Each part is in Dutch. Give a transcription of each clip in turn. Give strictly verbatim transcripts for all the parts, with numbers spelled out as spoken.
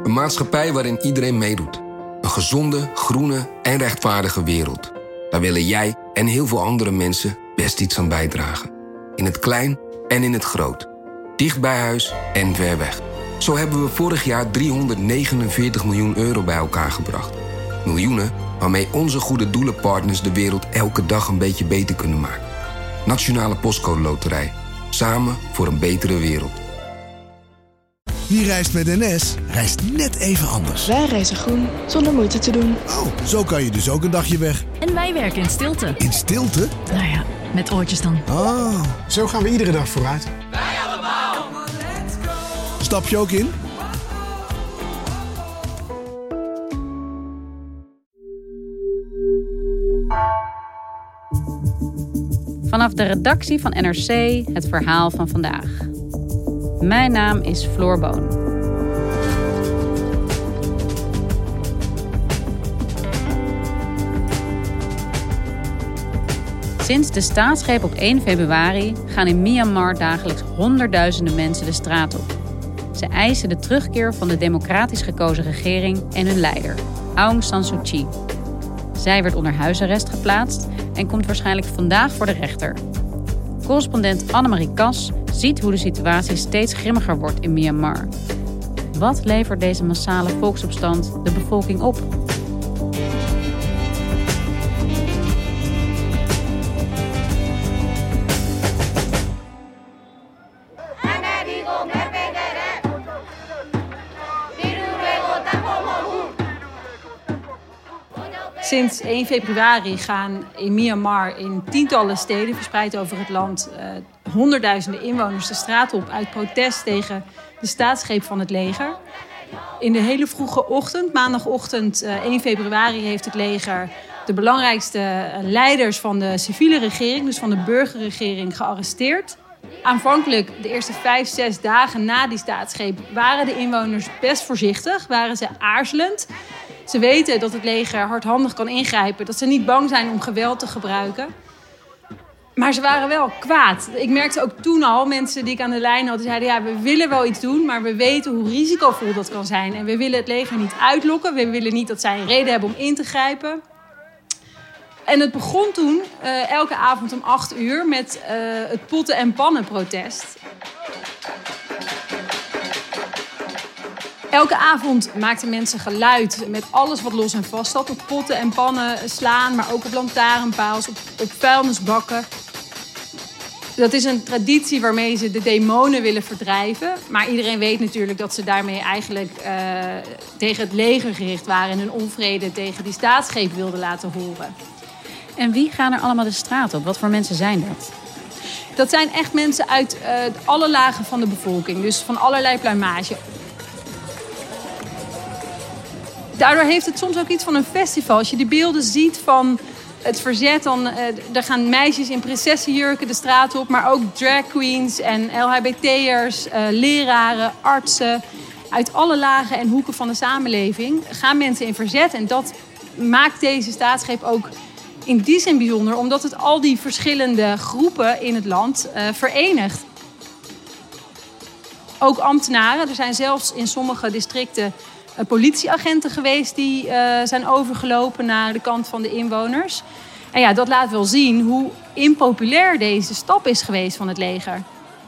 Een maatschappij waarin iedereen meedoet. Een gezonde, groene en rechtvaardige wereld. Daar willen jij en heel veel andere mensen best iets aan bijdragen. In het klein en in het groot. Dicht bij huis en ver weg. Zo hebben we vorig jaar driehonderdnegenenveertig miljoen euro bij elkaar gebracht. Miljoenen waarmee onze goede doelenpartners de wereld elke dag een beetje beter kunnen maken. Nationale Postcode Loterij. Samen voor een betere wereld. Wie reist met N S, reist net even anders. Wij reizen groen, zonder moeite te doen. Oh, zo kan je dus ook een dagje weg. En wij werken in stilte. In stilte? Nou ja, met oortjes dan. Oh. Zo gaan we iedere dag vooruit. Wij allemaal. Stap je ook in? Vanaf de redactie van N R C het verhaal van vandaag. Mijn naam is Floor Boon. Sinds de staatsgreep op één februari gaan in Myanmar dagelijks honderdduizenden mensen de straat op. Ze eisen de terugkeer van de democratisch gekozen regering en hun leider, Aung San Suu Kyi. Zij werd onder huisarrest geplaatst en komt waarschijnlijk vandaag voor de rechter. Correspondent Annemarie Kas ziet hoe de situatie steeds grimmiger wordt in Myanmar. Wat levert deze massale volksopstand de bevolking op? Sinds één februari gaan in Myanmar in tientallen steden verspreid over het land uh, honderdduizenden inwoners de straat op uit protest tegen de staatsgreep van het leger. In de hele vroege ochtend, maandagochtend uh, één februari, heeft het leger de belangrijkste leiders van de civiele regering, dus van de burgerregering, gearresteerd. Aanvankelijk, de eerste vijf, zes dagen na die staatsgreep, waren de inwoners best voorzichtig, waren ze aarzelend. Ze weten dat het leger hardhandig kan ingrijpen, dat ze niet bang zijn om geweld te gebruiken. Maar ze waren wel kwaad. Ik merkte ook toen al, mensen die ik aan de lijn had, die zeiden ja, we willen wel iets doen, maar we weten hoe risicovol dat kan zijn. En we willen het leger niet uitlokken, we willen niet dat zij een reden hebben om in te grijpen. En het begon toen, uh, elke avond om acht uur, met uh, het potten- en pannen-protest. Elke avond maakten mensen geluid met alles wat los en vast zat. Op potten en pannen slaan, maar ook op lantaarnpaals, op, op vuilnisbakken. Dat is een traditie waarmee ze de demonen willen verdrijven. Maar iedereen weet natuurlijk dat ze daarmee eigenlijk uh, tegen het leger gericht waren en hun onvrede tegen die staatsgreep wilden laten horen. En wie gaan er allemaal de straat op? Wat voor mensen zijn dat? Dat zijn echt mensen uit uh, alle lagen van de bevolking. Dus van allerlei pluimage. Daardoor heeft het soms ook iets van een festival. Als je die beelden ziet van het verzet, dan uh, er gaan meisjes in prinsessenjurken de straat op. Maar ook drag queens en L H B T'ers, uh, leraren, artsen. Uit alle lagen en hoeken van de samenleving gaan mensen in verzet. En dat maakt deze staatsgreep ook in die zin bijzonder, omdat het al die verschillende groepen in het land uh, verenigt. Ook ambtenaren. Er zijn zelfs in sommige districten uh, politieagenten geweest die uh, zijn overgelopen naar de kant van de inwoners. En ja, dat laat wel zien hoe impopulair deze stap is geweest van het leger.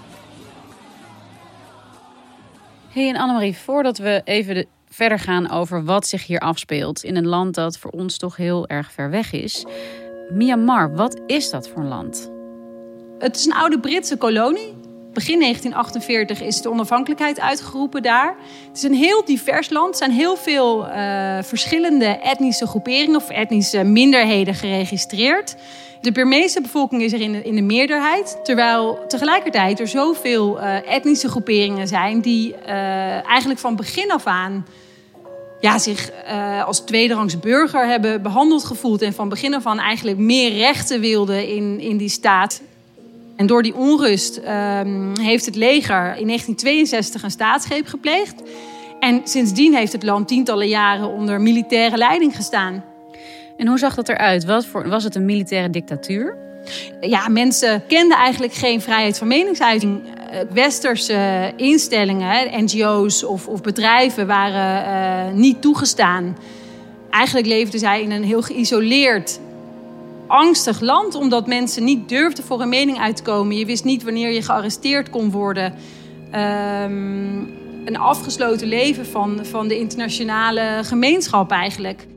Hey, en Annemarie, voordat we even de, verder gaan over wat zich hier afspeelt in een land dat voor ons toch heel erg ver weg is. Myanmar, wat is dat voor een land? Het is een oude Britse kolonie. Begin negentien achtenveertig is de onafhankelijkheid uitgeroepen daar. Het is een heel divers land. Er zijn heel veel uh, verschillende etnische groeperingen of etnische minderheden geregistreerd. De Burmeese bevolking is er in de, in de meerderheid. Terwijl tegelijkertijd er zoveel uh, etnische groeperingen zijn die uh, eigenlijk van begin af aan ja, zich uh, als tweederangs burger hebben behandeld gevoeld. En van begin af aan eigenlijk meer rechten wilden in, in die staat. En door die onrust uh, heeft het leger in negentien tweeënzestig een staatsgreep gepleegd. En sindsdien heeft het land tientallen jaren onder militaire leiding gestaan. En hoe zag dat eruit? Wat voor, was het een militaire dictatuur? Ja, mensen kenden eigenlijk geen vrijheid van meningsuiting. westerse instellingen, N G O's of, of bedrijven, waren uh, niet toegestaan. Eigenlijk leefden zij in een heel geïsoleerd, angstig land, omdat mensen niet durfden voor een mening uit te komen. Je wist niet wanneer je gearresteerd kon worden. Um, een afgesloten leven van, van de internationale gemeenschap eigenlijk.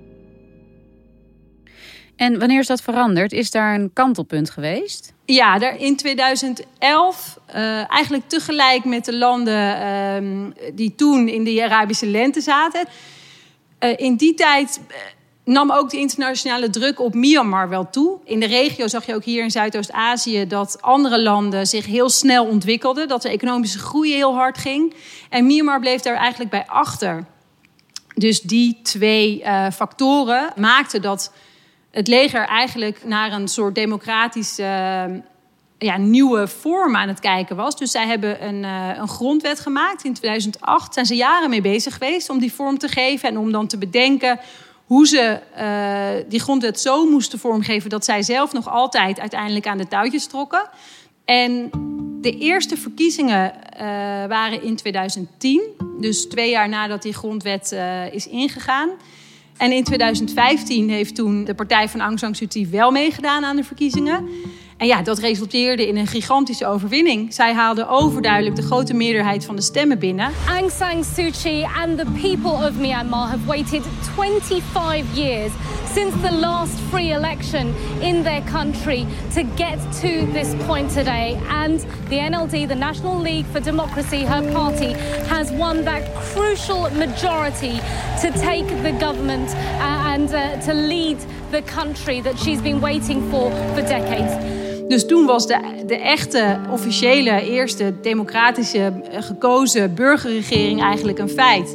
En wanneer is dat veranderd? Is daar een kantelpunt geweest? Ja, daar in tweeduizend elf, uh, eigenlijk tegelijk met de landen uh, die toen in de Arabische lente zaten. Uh, in die tijd uh, nam ook de internationale druk op Myanmar wel toe. In de regio zag je ook hier in Zuidoost-Azië dat andere landen zich heel snel ontwikkelden. Dat de economische groei heel hard ging. En Myanmar bleef daar eigenlijk bij achter. Dus die twee uh, factoren maakten dat het leger eigenlijk naar een soort democratische uh, ja, nieuwe vorm aan het kijken was. Dus zij hebben een, uh, een grondwet gemaakt. In tweeduizend acht zijn ze jaren mee bezig geweest om die vorm te geven. En om dan te bedenken hoe ze uh, die grondwet zo moesten vormgeven dat zij zelf nog altijd uiteindelijk aan de touwtjes trokken. En de eerste verkiezingen uh, waren in tweeduizend tien. Dus twee jaar nadat die grondwet uh, is ingegaan. En in tweeduizend vijftien heeft toen de partij van Aung San Suu Kyi wel meegedaan aan de verkiezingen. En ja, dat resulteerde in een gigantische overwinning. Zij haalde overduidelijk de grote meerderheid van de stemmen binnen. Aung San Suu Kyi and the people of Myanmar have waited twenty-five years since the last free election in their country to get to this point today. And the N L D, the National League for Democracy, her party, has won that crucial majority to take the government uh, and uh, to lead the country that she's been waiting for for decades. Dus toen was de, de echte, officiële, eerste democratische gekozen burgerregering eigenlijk een feit.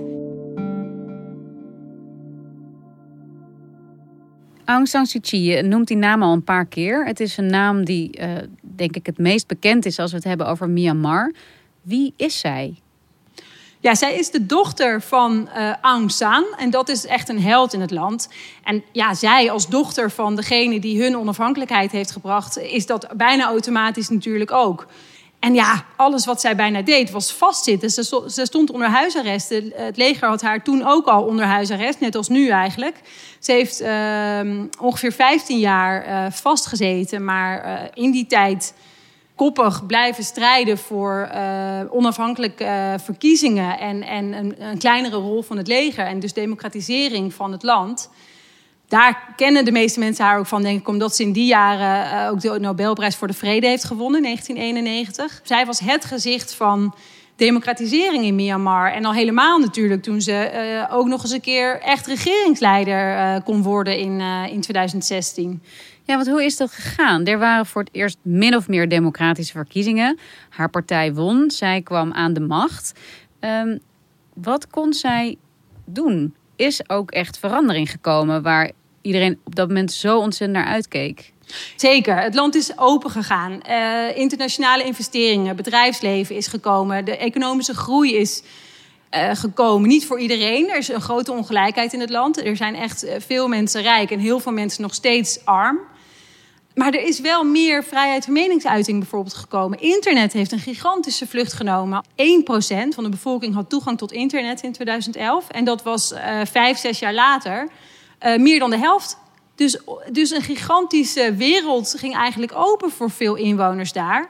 Aung San Suu Kyi, je noemt die naam al een paar keer. Het is een naam die, uh, denk ik, het meest bekend is als we het hebben over Myanmar. Wie is zij? Ja, zij is de dochter van uh, Aung San. En dat is echt een held in het land. En ja, zij als dochter van degene die hun onafhankelijkheid heeft gebracht, is dat bijna automatisch natuurlijk ook. En ja, alles wat zij bijna deed was vastzitten. Ze, ze stond onder huisarrest. Het leger had haar toen ook al onder huisarrest, net als nu eigenlijk. Ze heeft uh, ongeveer vijftien jaar uh, vastgezeten, maar uh, in die tijd koppig blijven strijden voor uh, onafhankelijke uh, verkiezingen en, en een, een kleinere rol van het leger en dus democratisering van het land. Daar kennen de meeste mensen haar ook van, denk ik, omdat ze in die jaren uh, ook de Nobelprijs voor de Vrede heeft gewonnen in negentien eenennegentig. Zij was het gezicht van democratisering in Myanmar. En al helemaal natuurlijk toen ze uh, ook nog eens een keer echt regeringsleider uh, kon worden in, uh, in tweeduizend zestien. Ja, want hoe is dat gegaan? Er waren voor het eerst min of meer democratische verkiezingen. Haar partij won, zij kwam aan de macht. Um, wat kon zij doen? Is ook echt verandering gekomen waar iedereen op dat moment zo ontzettend naar uitkeek? Zeker, het land is open gegaan. Uh, internationale investeringen, bedrijfsleven is gekomen. De economische groei is uh, gekomen. Niet voor iedereen. Er is een grote ongelijkheid in het land. Er zijn echt veel mensen rijk en heel veel mensen nog steeds arm. Maar er is wel meer vrijheid van meningsuiting bijvoorbeeld gekomen. Internet heeft een gigantische vlucht genomen. één procent van de bevolking had toegang tot internet in tweeduizend elf. En dat was uh, vijf, zes jaar later uh, meer dan de helft. Dus, dus een gigantische wereld ging eigenlijk open voor veel inwoners daar.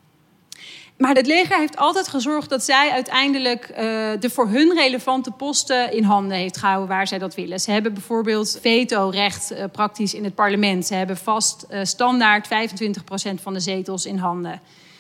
Maar het leger heeft altijd gezorgd dat zij uiteindelijk uh, de voor hun relevante posten in handen heeft gehouden waar zij dat willen. Ze hebben bijvoorbeeld vetorecht uh, praktisch in het parlement. Ze hebben vast uh, standaard vijfentwintig procent van de zetels in handen.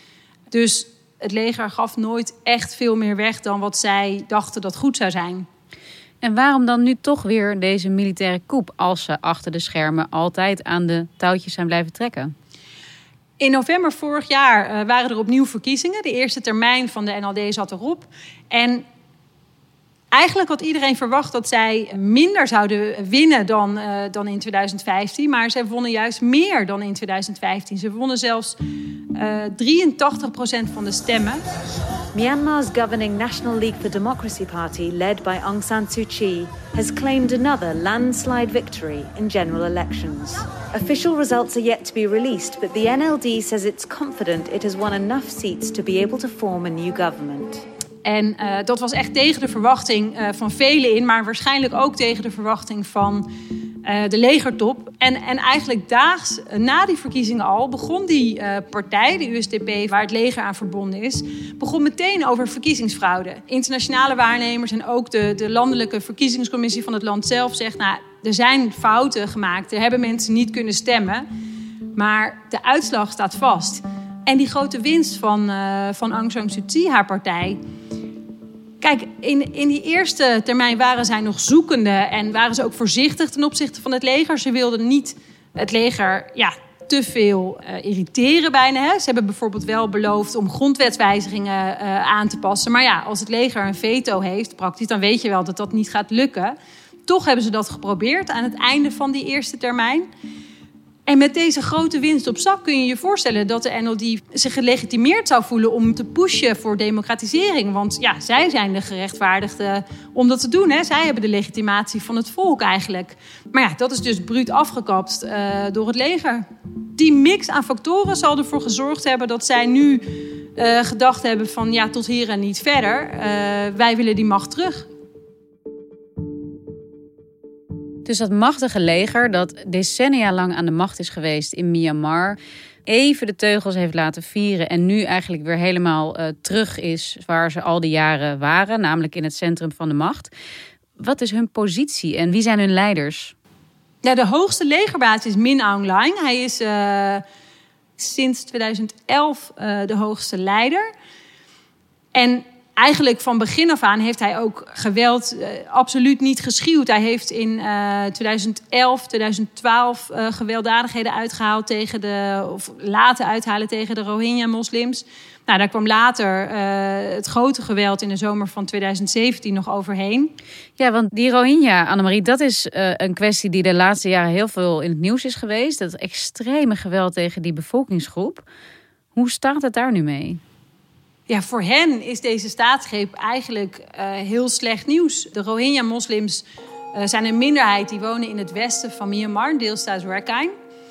Dus het leger gaf nooit echt veel meer weg dan wat zij dachten dat goed zou zijn. En waarom dan nu toch weer deze militaire coup als ze achter de schermen altijd aan de touwtjes zijn blijven trekken? In november vorig jaar uh, waren er opnieuw verkiezingen. De eerste termijn van de N L D zat erop. En eigenlijk had iedereen verwacht dat zij minder zouden winnen dan, uh, dan in tweeduizend vijftien. Maar zij wonnen juist meer dan in tweeduizend vijftien. Ze wonnen zelfs uh, drieëntachtig procent van de stemmen. Myanmar's governing National League for Democracy party, led by Aung San Suu Kyi, has claimed another landslide victory in general elections. Official results are yet to be released, but the N L D says it's confident it has won enough seats to be able to form a new government. En uh, dat was echt tegen de verwachting uh, van velen in, maar waarschijnlijk ook tegen de verwachting van uh, de legertop. En, en eigenlijk daags uh, na die verkiezingen al begon die uh, partij, de U S D P, waar het leger aan verbonden is, begon meteen over verkiezingsfraude. Internationale waarnemers en ook de, de landelijke verkiezingscommissie van het land zelf zegt, nou, er zijn fouten gemaakt, er hebben mensen niet kunnen stemmen, maar de uitslag staat vast. En die grote winst van, uh, van Aung San Suu Kyi, haar partij. Kijk, in, in die eerste termijn waren zij nog zoekende en waren ze ook voorzichtig ten opzichte van het leger. Ze wilden niet het leger ja, te veel uh, irriteren bijna. Hè. Ze hebben bijvoorbeeld wel beloofd om grondwetswijzigingen uh, aan te passen. Maar ja, als het leger een veto heeft, praktisch, dan weet je wel dat dat niet gaat lukken. Toch hebben ze dat geprobeerd aan het einde van die eerste termijn. En met deze grote winst op zak kun je je voorstellen dat de N L D zich gelegitimeerd zou voelen om te pushen voor democratisering. Want ja, zij zijn de gerechtvaardigden om dat te doen. Hè. Zij hebben de legitimatie van het volk eigenlijk. Maar ja, dat is dus bruut afgekapt uh, door het leger. Die mix aan factoren zal ervoor gezorgd hebben dat zij nu uh, gedacht hebben van ja, tot hier en niet verder. Uh, wij willen die macht terug. Dus dat machtige leger dat decennia lang aan de macht is geweest in Myanmar, even de teugels heeft laten vieren en nu eigenlijk weer helemaal uh, terug is waar ze al die jaren waren, namelijk in het centrum van de macht. Wat is hun positie en wie zijn hun leiders? Ja, de hoogste legerbaas is Min Aung Hlaing. Hij is uh, sinds tweeduizend elf uh, de hoogste leider. En eigenlijk van begin af aan heeft hij ook geweld uh, absoluut niet geschuwd. Hij heeft in uh, tweeduizend elf, tweeduizend twaalf uh, gewelddadigheden uitgehaald tegen de, of laten uithalen tegen de Rohingya-moslims. Nou, daar kwam later uh, het grote geweld in de zomer van tweeduizend zeventien nog overheen. Ja, want die Rohingya, Annemarie, dat is uh, een kwestie die de laatste jaren heel veel in het nieuws is geweest. Dat extreme geweld tegen die bevolkingsgroep. Hoe staat het daar nu mee? Ja, voor hen is deze staatsgreep eigenlijk uh, heel slecht nieuws. De Rohingya-moslims uh, zijn een minderheid die wonen in het westen van Myanmar, deelstaat Rakhine.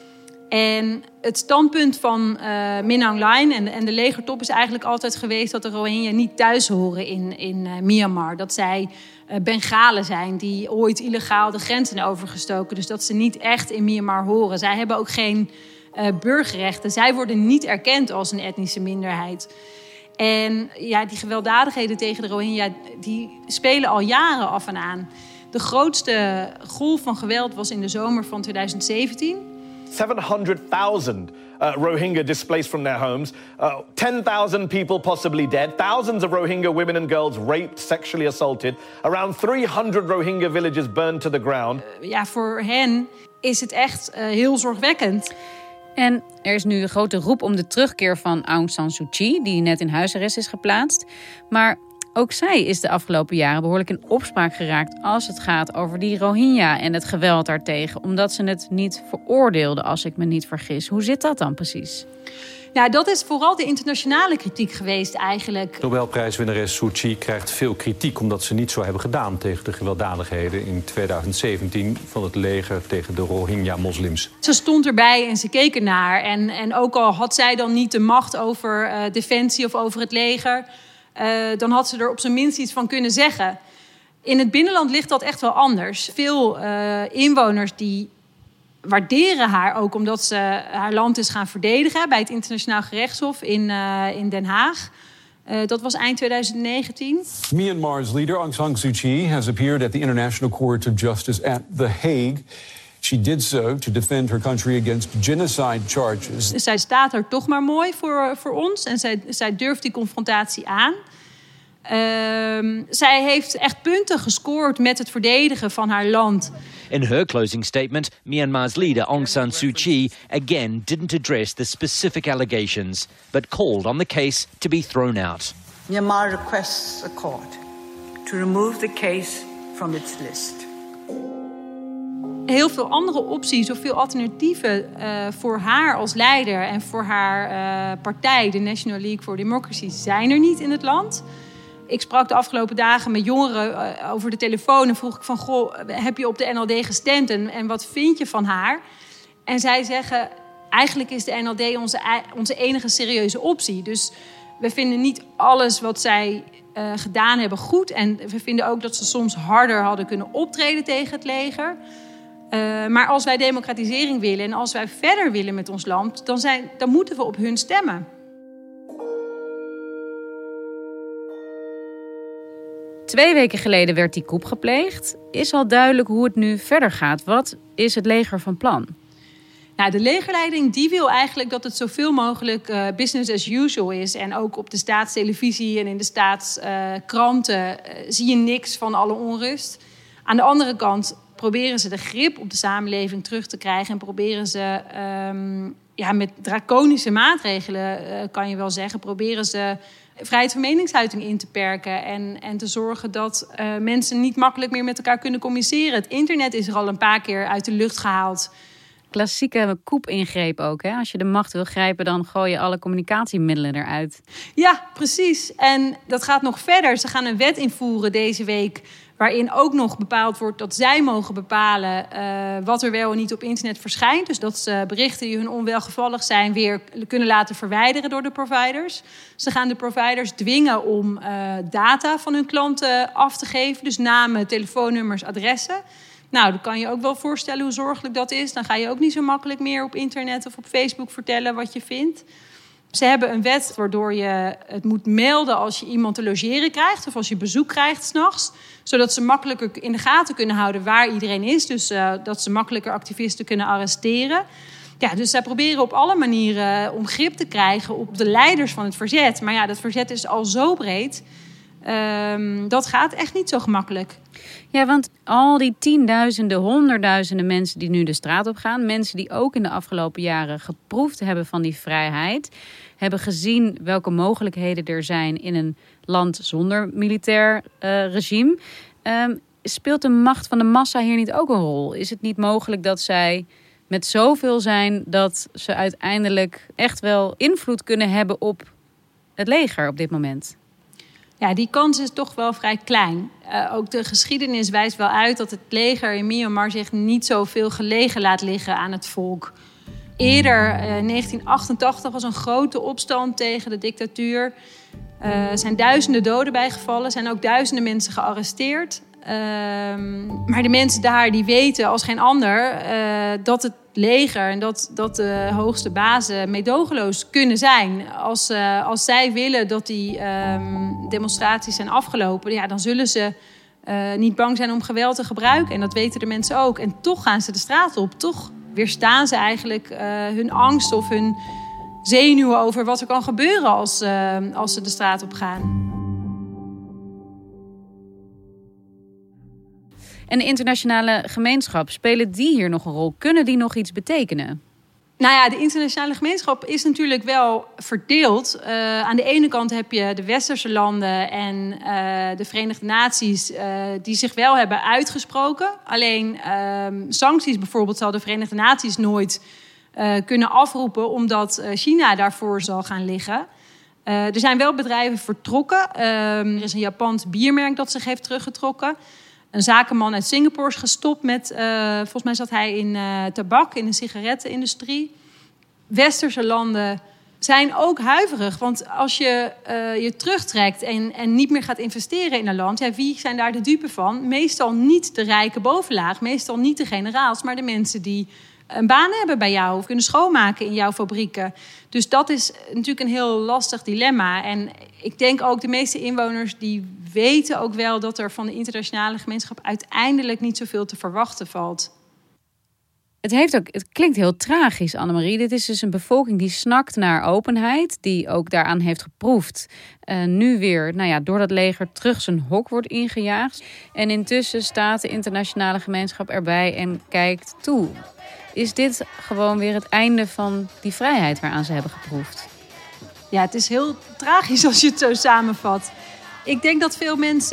En het standpunt van uh, Min Aung Hlaing en, en de legertop is eigenlijk altijd geweest dat de Rohingya niet thuis horen in, in uh, Myanmar. Dat zij uh, Bengalen zijn die ooit illegaal de grens zijn overgestoken. Dus dat ze niet echt in Myanmar horen. Zij hebben ook geen uh, burgerrechten. Zij worden niet erkend als een etnische minderheid. En ja, die gewelddadigheden tegen de Rohingya, die spelen al jaren af en aan. De grootste golf van geweld was in de zomer van tweeduizend zeventien. seven hundred thousand uh, Rohingya displaced from their homes. Uh, ten thousand people possibly dead. Thousands of Rohingya women and girls raped, sexually assaulted. Around three hundred Rohingya villages burned to the ground. Uh, ja, voor hen is het echt uh, heel zorgwekkend. En er is nu een grote roep om de terugkeer van Aung San Suu Kyi, die net in huisarrest is geplaatst. Maar ook zij is de afgelopen jaren behoorlijk in opspraak geraakt als het gaat over die Rohingya en het geweld daartegen, omdat ze het niet veroordeelde, als ik me niet vergis. Hoe zit dat dan precies? Ja, dat is vooral de internationale kritiek geweest eigenlijk. Nobelprijswinnares Suu Kyi krijgt veel kritiek omdat ze niet zo hebben gedaan tegen de gewelddadigheden in tweeduizend zeventien van het leger tegen de Rohingya-moslims. Ze stond erbij en ze keek ernaar. En, en ook al had zij dan niet de macht over uh, defensie of over het leger, uh, dan had ze er op zijn minst iets van kunnen zeggen. In het binnenland ligt dat echt wel anders. Veel uh, inwoners die waarderen haar ook omdat ze haar land is gaan verdedigen bij het Internationaal Gerechtshof in, uh, in Den Haag. Uh, dat was eind tweeduizend negentien. Myanmar's leader Aung San Suu Kyi has appeared at the International Court of Justice at The Hague. She did so to defend her country against genocide charges. Zij staat er toch maar mooi voor, voor ons en zij, zij durft die confrontatie aan. Uh, zij heeft echt punten gescoord met het verdedigen van haar land. In her closing statement, Myanmar's leader Aung San Suu Kyi again didn't address the specific allegations, but called on the case to be thrown out. Myanmar requests the court to remove the case from its list. heel veel andere opties of veel alternatieven uh, voor haar als leider en voor haar uh, partij, de National League for Democracy, zijn er niet in het land. Ik sprak de afgelopen dagen met jongeren uh, over de telefoon en vroeg ik van, goh, heb je op de N L D gestemd en, en wat vind je van haar? En zij zeggen, eigenlijk is de N L D onze, onze enige serieuze optie. Dus we vinden niet alles wat zij uh, gedaan hebben goed. En we vinden ook dat ze soms harder hadden kunnen optreden tegen het leger. Uh, maar als wij democratisering willen en als wij verder willen met ons land, dan, zijn, dan moeten we op hun stemmen. Twee weken geleden werd die coup gepleegd. Is al duidelijk hoe het nu verder gaat. Wat is het leger van plan? Nou, de legerleiding die wil eigenlijk dat het zoveel mogelijk uh, business as usual is. En ook op de staatstelevisie en in de staatskranten uh, uh, zie je niks van alle onrust. Aan de andere kant proberen ze de grip op de samenleving terug te krijgen. En proberen ze um, ja, met draconische maatregelen, uh, kan je wel zeggen, proberen ze vrijheid van meningsuiting in te perken. En, en te zorgen dat uh, mensen niet makkelijk meer met elkaar kunnen communiceren. Het internet is er al een paar keer uit de lucht gehaald. Klassieke coup-ingreep ook. Hè? Als je de macht wil grijpen, dan gooi je alle communicatiemiddelen eruit. Ja, precies. En dat gaat nog verder. Ze gaan een wet invoeren deze week, waarin ook nog bepaald wordt dat zij mogen bepalen uh, wat er wel en niet op internet verschijnt. Dus dat ze berichten die hun onwelgevallig zijn weer kunnen laten verwijderen door de providers. Ze gaan de providers dwingen om uh, data van hun klanten af te geven. Dus namen, telefoonnummers, adressen. Nou, dan kan je ook wel voorstellen hoe zorgelijk dat is. Dan ga je ook niet zo makkelijk meer op internet of op Facebook vertellen wat je vindt. Ze hebben een wet waardoor je het moet melden als je iemand te logeren krijgt of als je bezoek krijgt 's nachts, zodat ze makkelijker in de gaten kunnen houden waar iedereen is. Dus uh, dat ze makkelijker activisten kunnen arresteren. Ja, dus zij proberen op alle manieren om grip te krijgen op de leiders van het verzet. Maar ja, dat verzet is al zo breed. Um, dat gaat echt niet zo gemakkelijk. Ja, want al die tienduizenden, honderdduizenden mensen die nu de straat op gaan, mensen die ook in de afgelopen jaren geproefd hebben van die vrijheid, hebben gezien welke mogelijkheden er zijn in een land zonder militair uh, regime. Um, speelt de macht van de massa hier niet ook een rol? Is het niet mogelijk dat zij met zoveel zijn dat ze uiteindelijk echt wel invloed kunnen hebben op het leger op dit moment? Ja, die kans is toch wel vrij klein. Uh, ook de geschiedenis wijst wel uit dat het leger in Myanmar zich niet zoveel gelegen laat liggen aan het volk. Eerder, uh, in negentien achtentachtig, was een grote opstand tegen de dictatuur. Er uh, zijn duizenden doden bijgevallen, zijn ook duizenden mensen gearresteerd. Uh, maar de mensen daar die weten als geen ander uh, dat het leger en dat, dat de hoogste bazen meedogenloos kunnen zijn. Als, uh, als zij willen dat die um, demonstraties zijn afgelopen, ja, dan zullen ze uh, niet bang zijn om geweld te gebruiken. En dat weten de mensen ook. En toch gaan ze de straat op. Toch weerstaan ze eigenlijk uh, hun angst of hun zenuwen over wat er kan gebeuren als, uh, als ze de straat op gaan. En de internationale gemeenschap, spelen die hier nog een rol? Kunnen die nog iets betekenen? Nou ja, de internationale gemeenschap is natuurlijk wel verdeeld. Uh, aan de ene kant heb je de westerse landen en uh, de Verenigde Naties uh, die zich wel hebben uitgesproken. Alleen uh, sancties bijvoorbeeld zal de Verenigde Naties nooit uh, kunnen afroepen, omdat China daarvoor zal gaan liggen. Uh, er zijn wel bedrijven vertrokken. Uh, er is een Japans biermerk dat zich heeft teruggetrokken. Een zakenman uit Singapore is gestopt met, uh, volgens mij zat hij in uh, tabak, in de sigarettenindustrie. Westerse landen zijn ook huiverig. Want als je uh, je terugtrekt en, en niet meer gaat investeren in een land, ja, wie zijn daar de dupe van? Meestal niet de rijke bovenlaag, meestal niet de generaals, maar de mensen die een baan hebben bij jou of kunnen schoonmaken in jouw fabrieken. Dus dat is natuurlijk een heel lastig dilemma. En ik denk ook de meeste inwoners die weten ook wel dat er van de internationale gemeenschap uiteindelijk niet zoveel te verwachten valt. Het, heeft ook, het klinkt heel tragisch, Annemarie. Dit is dus een bevolking die snakt naar openheid, die ook daaraan heeft geproefd. Uh, nu weer, nou ja, door dat leger terug zijn hok wordt ingejaagd. En intussen staat de internationale gemeenschap erbij en kijkt toe. Is dit gewoon weer het einde van die vrijheid waaraan ze hebben geproefd? Ja, het is heel tragisch als je het zo samenvat. Ik denk dat veel mensen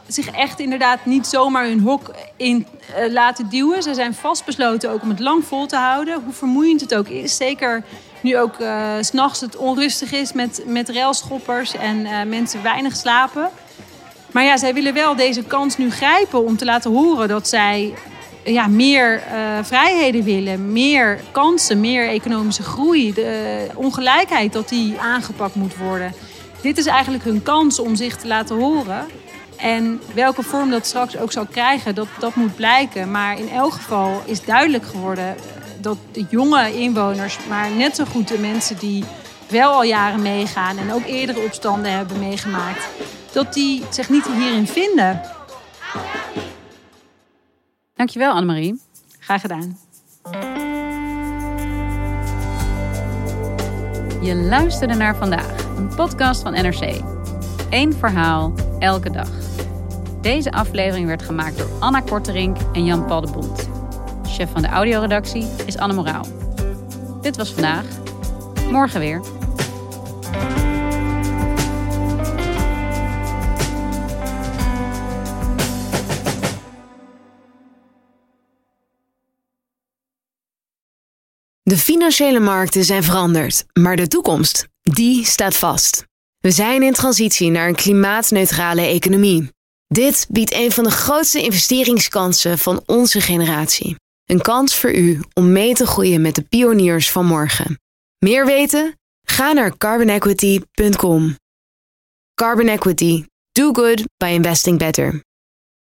zich echt inderdaad niet zomaar hun hok in uh, laten duwen. Ze zijn vastbesloten ook om het lang vol te houden. Hoe vermoeiend het ook is. Zeker nu ook uh, 's nachts het onrustig is met, met railschoppers en uh, mensen weinig slapen. Maar ja, zij willen wel deze kans nu grijpen om te laten horen dat zij ja, meer uh, vrijheden willen. Meer kansen, meer economische groei. De uh, ongelijkheid dat die aangepakt moet worden. Dit is eigenlijk hun kans om zich te laten horen. En welke vorm dat straks ook zal krijgen, dat, dat moet blijken. Maar in elk geval is duidelijk geworden dat de jonge inwoners, maar net zo goed de mensen die wel al jaren meegaan en ook eerdere opstanden hebben meegemaakt, dat die zich niet hierin vinden. Dankjewel, Annemarie. Graag gedaan. Je luisterde naar Vandaag, een podcast van N R C. Eén verhaal, elke dag. Deze aflevering werd gemaakt door Anna Korterink en Jan-Paul de Bont. Chef van de audioredactie is Anne Moraal. Dit was Vandaag. Morgen weer. De financiële markten zijn veranderd, maar de toekomst, die staat vast. We zijn in transitie naar een klimaatneutrale economie. Dit biedt een van de grootste investeringskansen van onze generatie. Een kans voor u om mee te groeien met de pioniers van morgen. Meer weten? Ga naar carbon equity punt com. Carbon Equity. Do good by investing better.